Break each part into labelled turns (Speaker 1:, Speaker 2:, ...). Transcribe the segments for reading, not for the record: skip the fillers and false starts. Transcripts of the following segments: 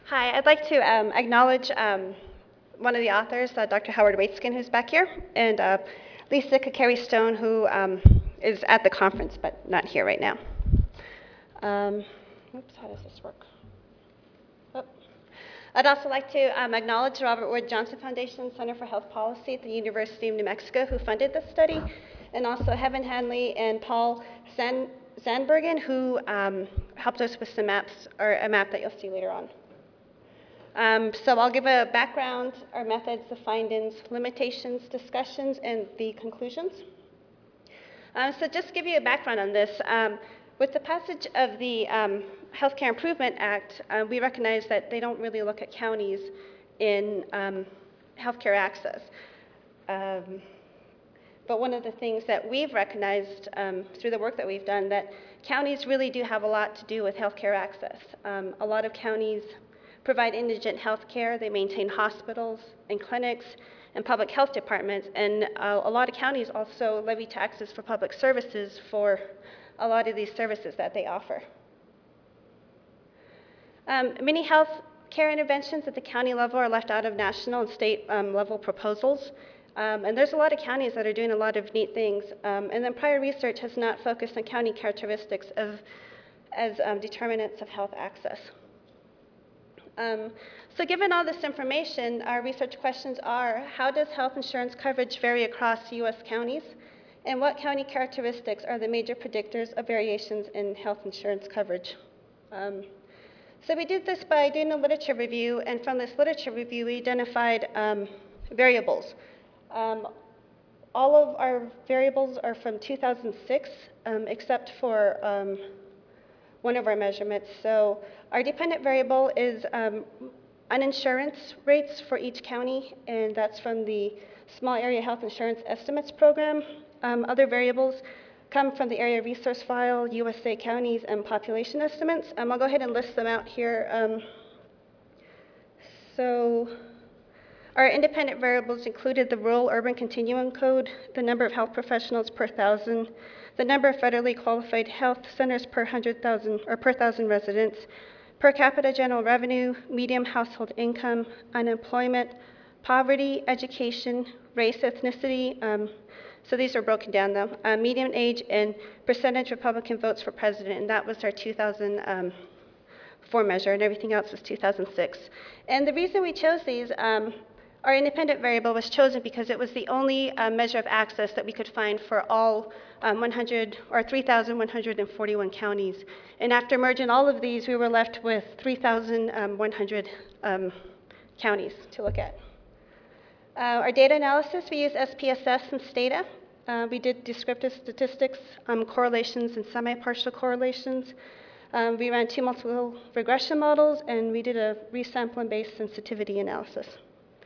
Speaker 1: Hi, I'd like to acknowledge one of the authors, Dr. Howard Waitskin, who's back here, and Lisa Kakeri Stone, who is at the conference but not here right now. Oops, how does this work? Oh. I'd also like to acknowledge Robert Wood Johnson Foundation Center for Health Policy at the University of New Mexico, who funded this study, and also Heaven Hanley and Paul Zandbergen, who helped us with some maps, or a map that you'll see later on. So I'll give a background, our methods, the findings, limitations, discussions, and the conclusions. So just to give you a background on this, with the passage of the Healthcare Improvement Act, we recognize that they don't really look at counties in healthcare access. But one of the things that we've recognized through the work that we've done, that counties really do have a lot to do with healthcare access. A lot of counties provide indigent health care. They maintain hospitals and clinics and public health departments. And a lot of counties also levy taxes for public services for a lot of these services that they offer. Many health care interventions at the county level are left out of national and state level proposals. And there's a lot of counties that are doing a lot of neat things. And then prior research has not focused on county characteristics as determinants of health access. So given all this information, our research questions are, how does health insurance coverage vary across U.S. counties? And what county characteristics are the major predictors of variations in health insurance coverage? So we did this by doing a literature review, and from this literature review, we identified variables. All of our variables are from 2006, except for one of our measurements. So our dependent variable is uninsurance rates for each county, and that's from the Small Area Health Insurance Estimates Program. Other variables come from the Area Resource File, USA Counties, and population estimates. I'll go ahead and list them out here. So our independent variables included the rural-urban continuum code, the number of health professionals per 1,000, the number of federally qualified health centers per 100,000 or per 1,000 residents, per capita general revenue, median household income, unemployment, poverty, education, race, ethnicity. So these are broken down though. Median age and percentage Republican votes for president, and that was our 2004 measure, and everything else was 2006. And the reason we chose these, our independent variable was chosen because it was the only measure of access that we could find for all 100 or 3,141 counties. And after merging all of these, we were left with 3,100 counties to look at. Our data analysis, we used SPSS and Stata. We did descriptive statistics, correlations, and semi-partial correlations. We ran 2 multiple regression models, and we did a resampling-based sensitivity analysis.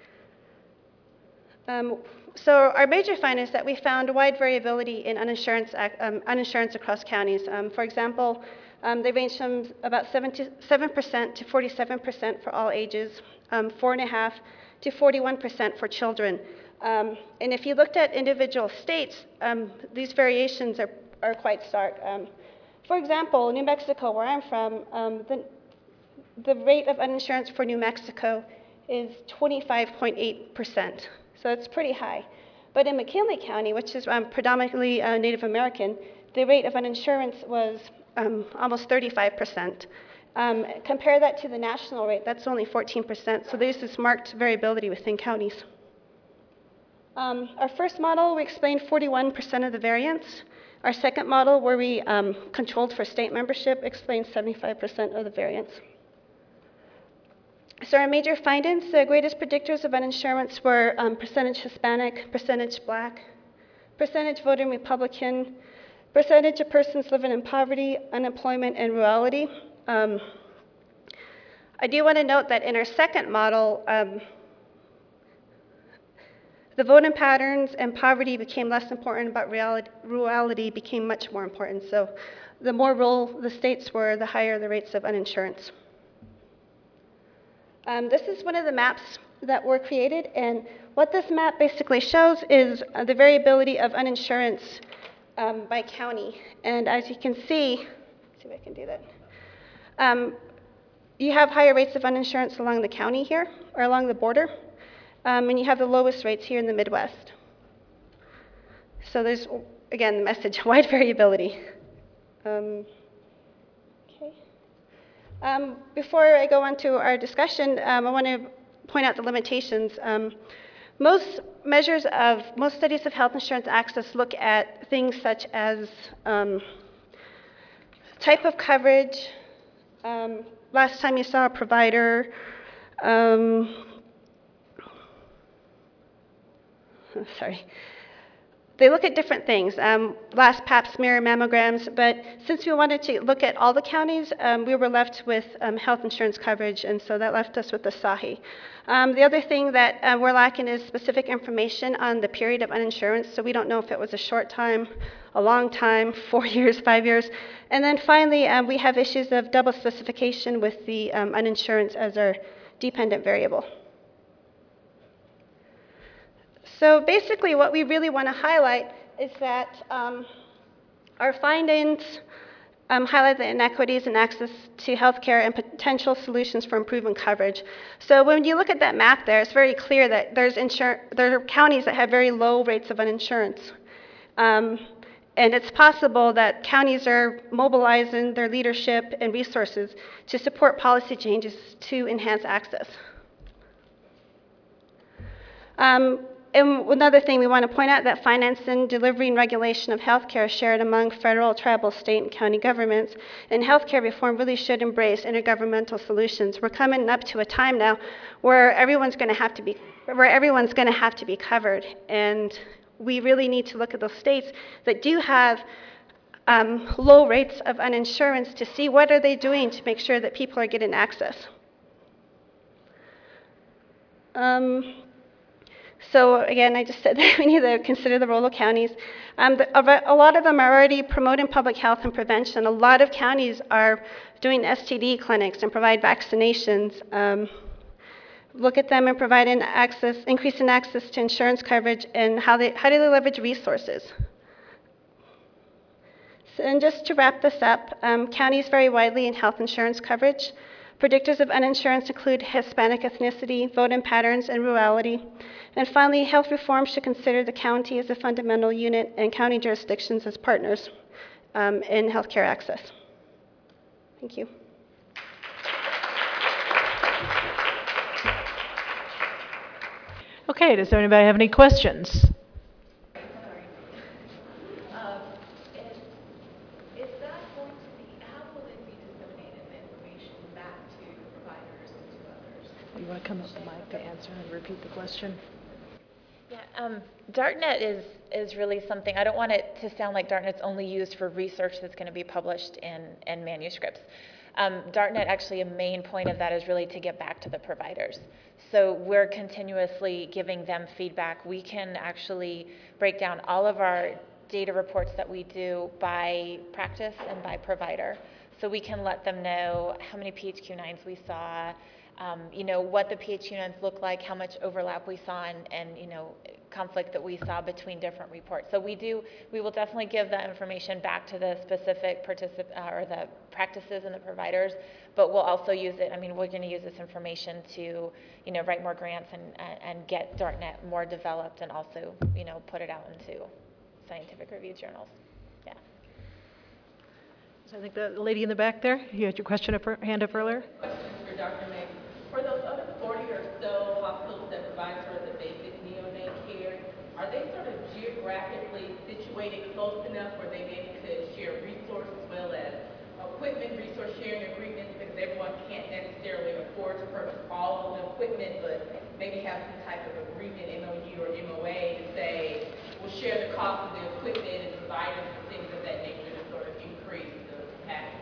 Speaker 1: So our major finding is that we found wide variability in uninsurance across counties. For example, they range from about 7% to 47% for all ages, 4.5% to 41% for children. And if you looked at individual states, these variations are quite stark. For example, New Mexico, where I'm from, the rate of uninsurance for New Mexico is 25.8%. So it's pretty high. But in McKinley County, which is predominantly Native American, the rate of uninsurance was almost 35%. Compare that to the national rate, that's only 14%. So there's this marked variability within counties. Our first model, we explained 41% of the variance. Our second model, where we controlled for state membership, explained 75% of the variance. So our major findings, the greatest predictors of uninsurance were percentage Hispanic, percentage Black, percentage voting Republican, percentage of persons living in poverty, unemployment, and rurality. I do want to note that in our second model, the voting patterns and poverty became less important, but rurality became much more important. So the more rural the states were, the higher the rates of uninsurance. This is one of the maps that were created, and what this map basically shows is the variability of uninsurance by county. And as you can see, let's see if I can do that. you have higher rates of uninsurance along the county here, or along the border, and you have the lowest rates here in the Midwest. So there's, again, the message, wide variability. Okay. Before I go on to our discussion, I want to point out the limitations. Most studies of health insurance access look at things such as type of coverage, last time you saw a provider, sorry. They look at different things, last pap smear, mammograms, but since we wanted to look at all the counties, we were left with health insurance coverage, and so that left us with the SAHI. The other thing that we're lacking is specific information on the period of uninsurance, so we don't know if it was a short time, a long time, 4 years, 5 years. And then finally, we have issues of double specification with the uninsurance as our dependent variable. So basically what we really want to highlight is that our findings highlight the inequities in access to healthcare and potential solutions for improving coverage. So when you look at that map there, it's very clear that there are counties that have very low rates of uninsurance. And it's possible that counties are mobilizing their leadership and resources to support policy changes to enhance access. And another thing we want to point out that financing, delivery, and regulation of healthcare is shared among federal, tribal, state, and county governments, and healthcare reform really should embrace intergovernmental solutions. We're coming up to a time now where everyone's going to have to be covered, and we really need to look at those states that do have low rates of uninsurance to see what are they doing to make sure that people are getting access. So again, I just said that we need to consider the role of counties. A lot of them are already promoting public health and prevention. A lot of counties are doing STD clinics and provide vaccinations. Look at them and providing access, increasing access to insurance coverage, and how do they leverage resources. So, and just to wrap this up, counties vary widely in health insurance coverage. Predictors of uninsurance include Hispanic ethnicity, voting patterns, and rurality. And finally, health reform should consider the county as a fundamental unit and county jurisdictions as partners in healthcare access. Thank you.
Speaker 2: Okay, does anybody have any questions? You want to come up to the mic to answer and repeat the question?
Speaker 3: Yeah, DARTnet is really something, I don't want it to sound like DARTnet's only used for research that's going to be published in manuscripts. DARTnet, actually, a main point of that is really to get back to the providers. So we're continuously giving them feedback. We can actually break down all of our data reports that we do by practice and by provider. So we can let them know how many PHQ-9s we saw, you know, what the PHQ-9s look like, how much overlap we saw, and you know, conflict that we saw between different reports. So we will definitely give that information back to the specific or the practices and the providers, but we'll also use it, I mean, we're going to use this information to, you know, write more grants and get DARTnet more developed, and also, you know, put it out into scientific review journals. Yeah.
Speaker 2: So I think the lady in the back there, you had your hand up earlier.
Speaker 4: Questions for Dr. May. For those other 40 or so hospitals that provide sort of the basic neonate care, are they sort of geographically situated close enough where they maybe could share resources as well as equipment resource sharing agreements, because everyone can't necessarily afford to purchase all of the equipment, but maybe have some type of agreement, MOU or MOA, to say we'll share the cost of the equipment and providers and things of that nature to sort of increase the capacity?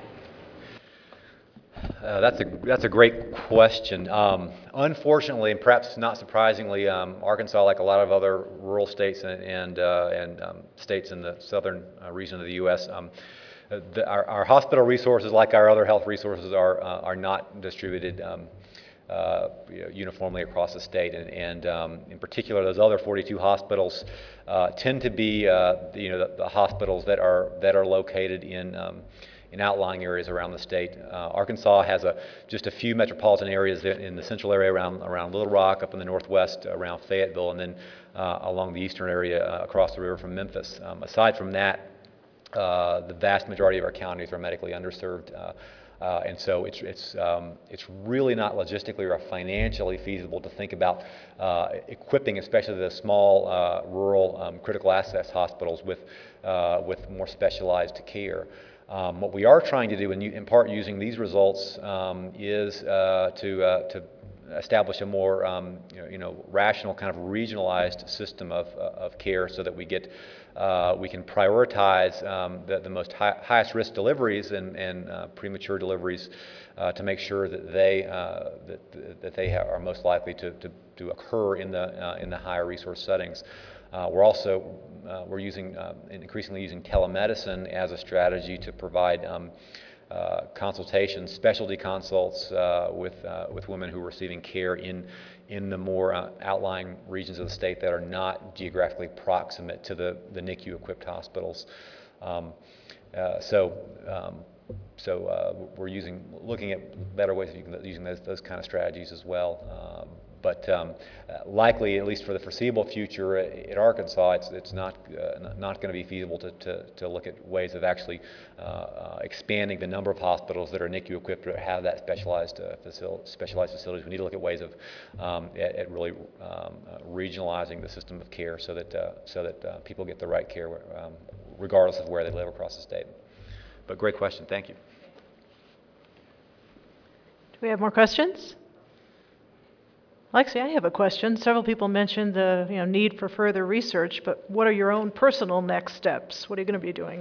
Speaker 5: That's a great question. Unfortunately, and perhaps not surprisingly, Arkansas, like a lot of other rural states and states in the southern region of the U.S., our hospital resources, like our other health resources, are not distributed uniformly across the state, and in particular, those other 42 hospitals tend to be the hospitals that are located in in outlying areas around the state. Arkansas has just a few metropolitan areas in the central area around Little Rock, up in the northwest around Fayetteville, and then along the eastern area across the river from Memphis. Aside from that, the vast majority of our counties are medically underserved. And so it's really not logistically or financially feasible to think about equipping, especially the small rural critical access hospitals with more specialized care. What we are trying to do, in part using these results, is to establish a more rational kind of regionalized system of care, so that we can prioritize the most highest risk deliveries and premature deliveries to make sure that they are most likely to occur in the higher resource settings. We're increasingly using telemedicine as a strategy to provide consultations, specialty consults with women who are receiving care in the more outlying regions of the state that are not geographically proximate to the NICU-equipped hospitals. So we're looking at better ways of using those kind of strategies as well. But likely, at least for the foreseeable future, at Arkansas, it's not going to be feasible to look at ways of actually expanding the number of hospitals that are NICU equipped or have that specialized facilities. We need to look at ways of at really regionalizing the system of care so that people get the right care regardless of where they live across the state. But great question. Thank you.
Speaker 2: Do we have more questions? Lexi, I have a question. Several people mentioned the need for further research, but what are your own personal next steps? What are you going to be doing?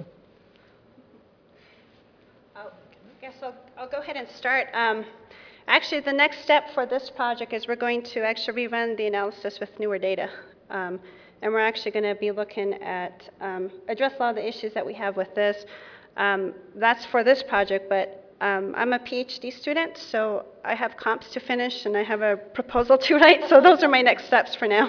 Speaker 1: I guess I'll go ahead and start. Actually, the next step for this project is we're going to actually rerun the analysis with newer data. And we're actually going to be looking at address a lot of the issues that we have with this. That's for this project, but I'm a PhD student, so I have comps to finish and I have a proposal to write, so those are my next steps for now.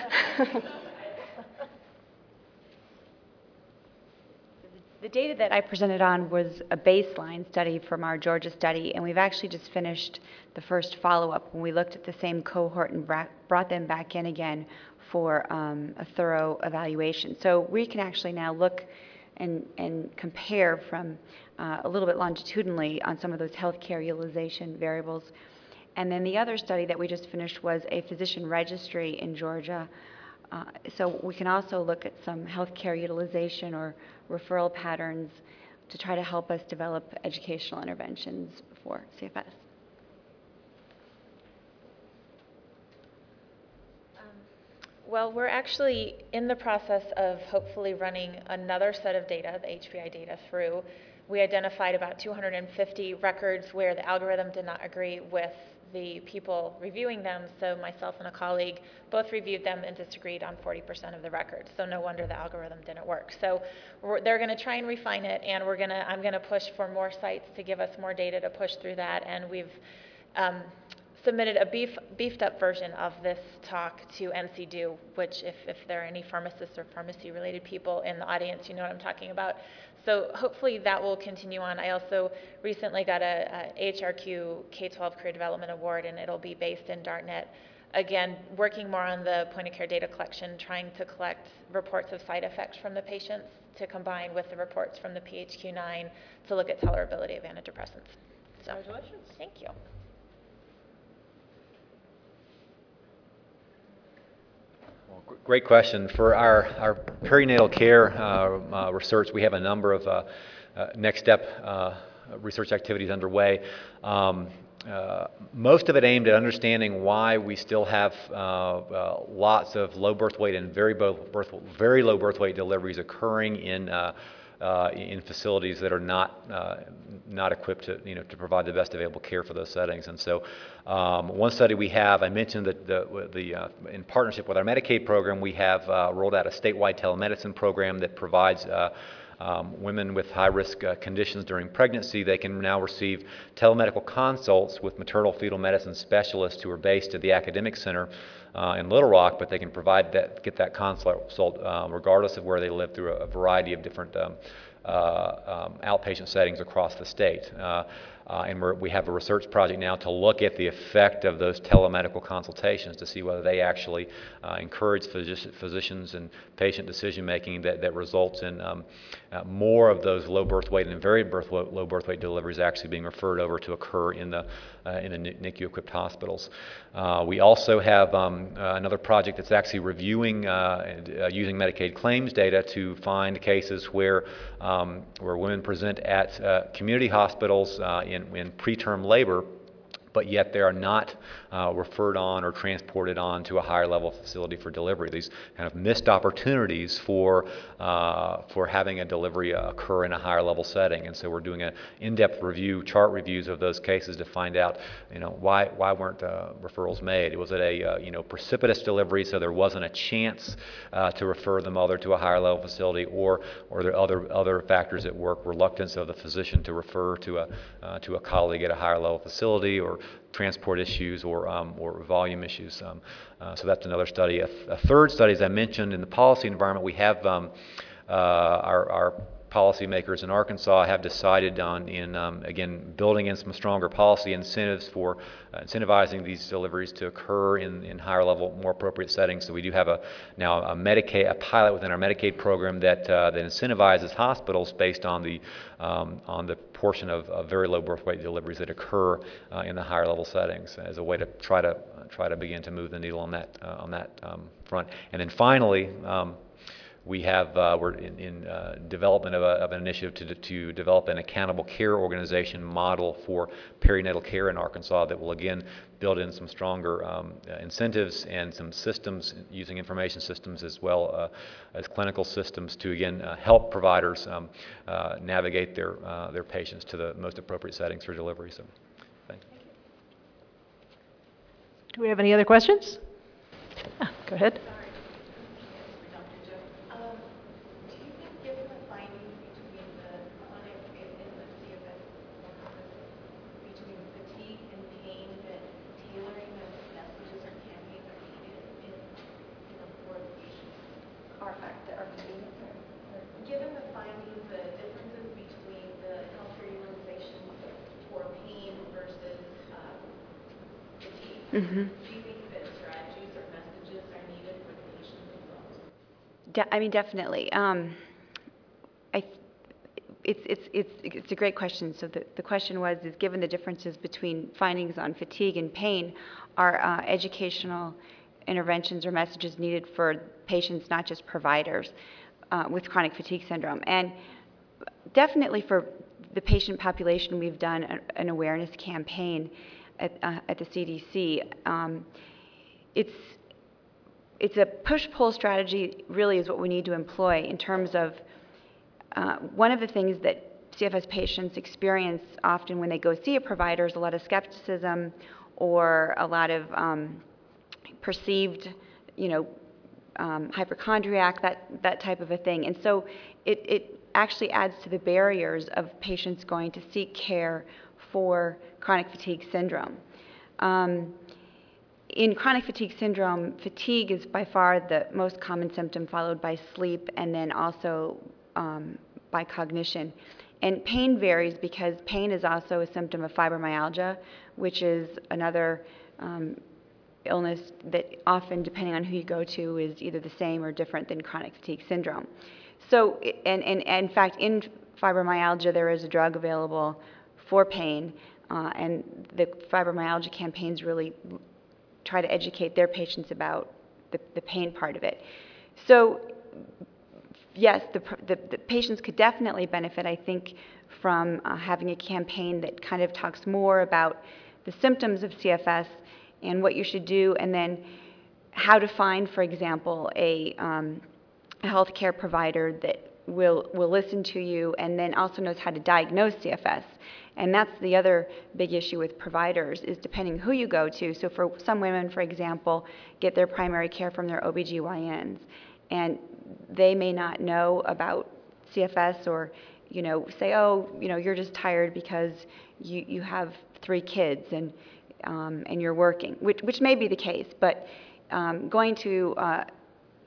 Speaker 6: The data that I presented on was a baseline study from our Georgia study, and we've actually just finished the first follow-up when we looked at the same cohort and brought them back in again for a thorough evaluation. So we can actually now look and compare from a little bit longitudinally on some of those healthcare utilization variables. And then the other study that we just finished was a physician registry in Georgia. So we can also look at some healthcare utilization or referral patterns to try to help us develop educational interventions for CFS.
Speaker 3: Well, we're actually in the process of hopefully running another set of data, the HPI data, through. We identified about 250 records where the algorithm did not agree with the people reviewing them, so myself and a colleague both reviewed them and disagreed on 40% of the records, so no wonder the algorithm didn't work. So they're going to try and refine it, and I'm going to push for more sites to give us more data to push through that, and we've submitted a beefed up version of this talk to NCDO, which if there are any pharmacists or pharmacy related people in the audience, you know what I'm talking about. So hopefully that will continue on. I also recently got a AHRQ K-12 Career Development Award, and it'll be based in Dartnet. Again, working more on the point of care data collection, trying to collect reports of side effects from the patients to combine with the reports from the PHQ-9 to look at tolerability of antidepressants. So,
Speaker 2: Congratulations.
Speaker 3: Thank you.
Speaker 5: Great question. For our perinatal care research, we have a number of next step research activities underway. Most of it aimed at understanding why we still have lots of low birth weight and very low birth weight deliveries occurring in facilities that are not equipped to provide the best available care for those settings. And so one study we have, I mentioned that in partnership with our Medicaid program, we have rolled out a statewide telemedicine program that provides women with high-risk conditions during pregnancy. They can now receive telemedical consults with maternal fetal medicine specialists who are based at the academic center in Little Rock, but they can get that consult regardless of where they live through a variety of different outpatient settings across the state. And we have a research project now to look at the effect of those telemedical consultations to see whether they actually encourage physicians and patient decision-making that results in more of those low birth weight and very low birth weight deliveries actually being referred over to occur in the NICU-equipped hospitals. We also have another project that's actually reviewing using Medicaid claims data to find cases where women present at community hospitals in preterm labor, but yet they are not referred on or transported on to a higher level facility for delivery. These kind of missed opportunities for having a delivery occur in a higher level setting. And so we're doing an in-depth review, chart reviews of those cases to find out, why weren't referrals made? Was it a precipitous delivery, so there wasn't a chance to refer the mother to a higher level facility, or there are other factors at work, reluctance of the physician to refer to a colleague at a higher level facility, or transport issues, or volume issues. So that's another study. A third study, as I mentioned, in the policy environment, we have our policymakers in Arkansas have decided on again, building in some stronger policy incentives for incentivizing these deliveries to occur in higher level, more appropriate settings. So we do have a pilot within our Medicaid program that incentivizes hospitals based on the portion of very low birth weight deliveries that occur in the higher level settings, as a way to try to begin to move the needle on that front. And then finally, we're in development of an initiative to develop an accountable care organization model for perinatal care in Arkansas that will again build in some stronger incentives and some systems using information systems as well as clinical systems to again help providers navigate their patients to the most appropriate settings for delivery. So, thanks.
Speaker 2: Do we have any other questions? Go ahead.
Speaker 7: Given the findings, the differences between the healthcare utilization for pain versus fatigue, do you think that strategies or messages are needed for the patients themselves?
Speaker 6: Definitely. It's a great question. So the question is given the differences between findings on fatigue and pain, are educational interventions or messages needed for patients, not just providers, with chronic fatigue syndrome? And definitely for the patient population, we've done an awareness campaign at the CDC. It's a push-pull strategy, really, is what we need to employ in terms of one of the things that CFS patients experience often when they go see a provider is a lot of skepticism or a lot of perceived, hypochondriac, that type of a thing. And so it actually adds to the barriers of patients going to seek care for chronic fatigue syndrome. In chronic fatigue syndrome, fatigue is by far the most common symptom, followed by sleep, and then also by cognition. And pain varies because pain is also a symptom of fibromyalgia, which is another illness that often, depending on who you go to, is either the same or different than chronic fatigue syndrome. So, and in fact, in fibromyalgia, there is a drug available for pain, and the fibromyalgia campaigns really try to educate their patients about the pain part of it. So, yes, the patients could definitely benefit, I think, from having a campaign that kind of talks more about the symptoms of CFS and what you should do, and then how to find, for example, a healthcare provider that will listen to you and then also knows how to diagnose CFS. And that's the other big issue with providers, is depending who you go to. So for some women, for example, get their primary care from their OBGYNs, and they may not know about CFS, or say, oh, you're just tired because you have 3 kids and you're working, which may be the case, but going to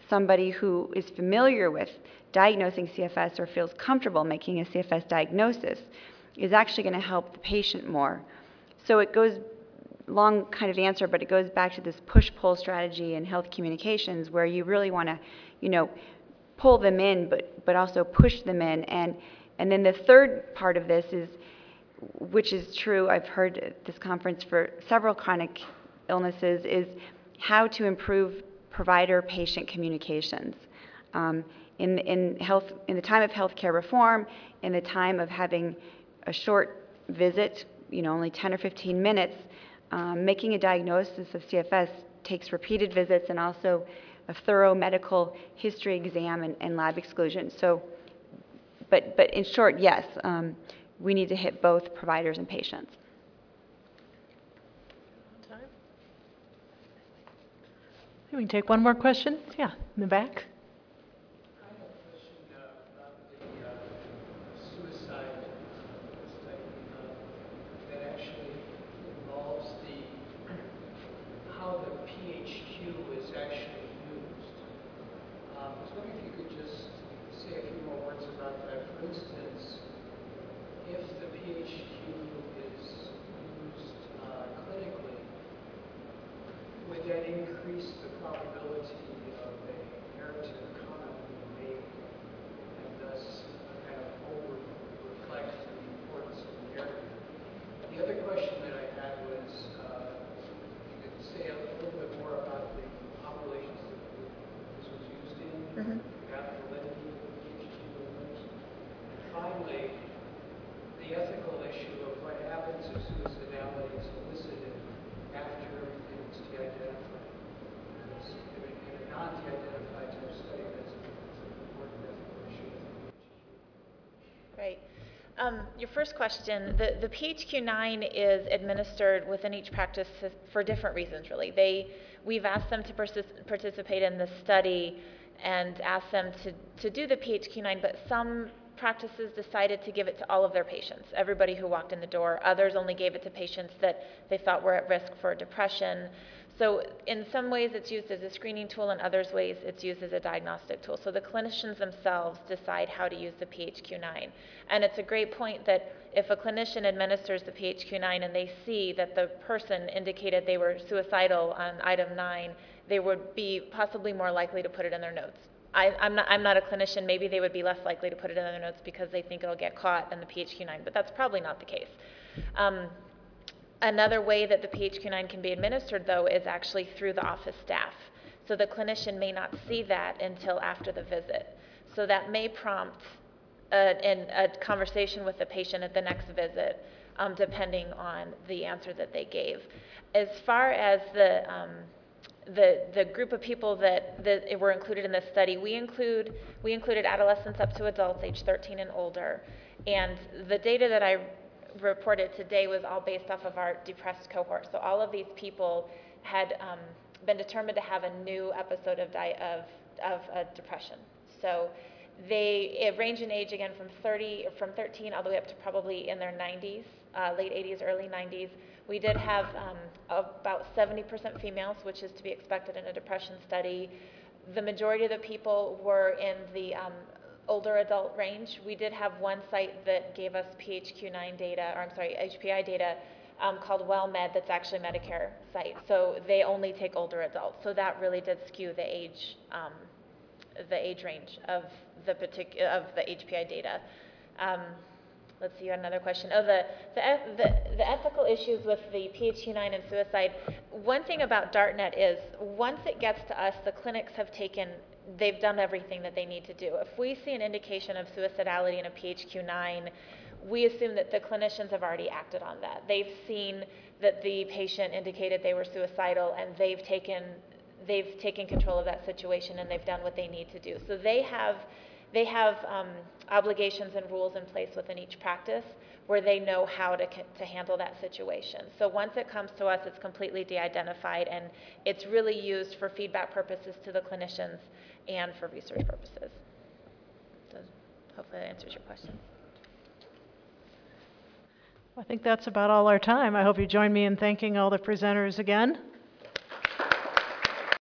Speaker 6: somebody who is familiar with diagnosing CFS or feels comfortable making a CFS diagnosis is actually going to help the patient more. So it goes, long kind of answer, but it goes back to this push-pull strategy in health communications where you really want to, pull them in, but also push them in. And then the third part of this is, which is true, I've heard at this conference for several chronic illnesses, is how to improve provider-patient communications. In the time of healthcare reform, in the time of having a short visit, only 10 or 15 minutes, making a diagnosis of CFS takes repeated visits and also a thorough medical history exam and lab exclusion. So, but in short, yes, we need to hit both providers and patients.
Speaker 2: We can take one more question. Yeah, in the back.
Speaker 8: I have a question about the suicide study that actually involves how the PHQ is actually used. I was wondering if you could just say a few more words about that. For instance, if the PHQ is used clinically, would that increase the probability of a narrative comment being made and thus kind of over-reflect the importance of the narrative? The other question that I had was, if you could say a little bit more about the populations that this was used in, about the validity of the PHQ numbers. And finally, the ethical issue of what happens if suicidality is elicited after everything is de-identified. In a non-de-identified type study, that's an important ethical issue.
Speaker 3: Right. Your first question, the PHQ-9 is administered within each practice for different reasons, really. We've asked them to participate in this study and asked them to do the PHQ-9, but some practices decided to give it to all of their patients, everybody who walked in the door. Others only gave it to patients that they thought were at risk for depression. So in some ways it's used as a screening tool, in other ways it's used as a diagnostic tool. So the clinicians themselves decide how to use the PHQ-9. And it's a great point that if a clinician administers the PHQ-9 and they see that the person indicated they were suicidal on item 9, they would be possibly more likely to put it in their notes. I'm not a clinician. Maybe they would be less likely to put it in their notes because they think it'll get caught in the PHQ-9, but that's probably not the case. Another way that the PHQ-9 can be administered, though, is actually through the office staff. So the clinician may not see that until after the visit. So that may prompt a conversation with the patient at the next visit, depending on the answer that they gave. As far as the group of people that were included in this study, we included adolescents up to adults age 13 and older. And the data that I reported today was all based off of our depressed cohort. So all of these people had been determined to have a new episode of depression. So it ranged in age again from 13 all the way up to probably in their 90s, late 80s, early 90s. We did have about 70% females, which is to be expected in a depression study. The majority of the people were in the older adult range. We did have one site that gave us PHQ-9 data, or I'm sorry, HPI data, called WellMed, that's actually a Medicare site. So they only take older adults. So that really did skew the age range of the HPI data. Let's see, you had another question. Oh, the ethical issues with the PHQ-9 and suicide. One thing about DARTnet is once it gets to us, the clinics they've done everything that they need to do. If we see an indication of suicidality in a PHQ-9, we assume that the clinicians have already acted on that. They've seen that the patient indicated they were suicidal, and they've taken control of that situation, and they've done what they need to do. So they have obligations and rules in place within each practice where they know how to handle that situation. So once it comes to us, it's completely de-identified, and it's really used for feedback purposes to the clinicians and for research purposes. So hopefully that answers your questions.
Speaker 2: I think that's about all our time. I hope you join me in thanking all the presenters again.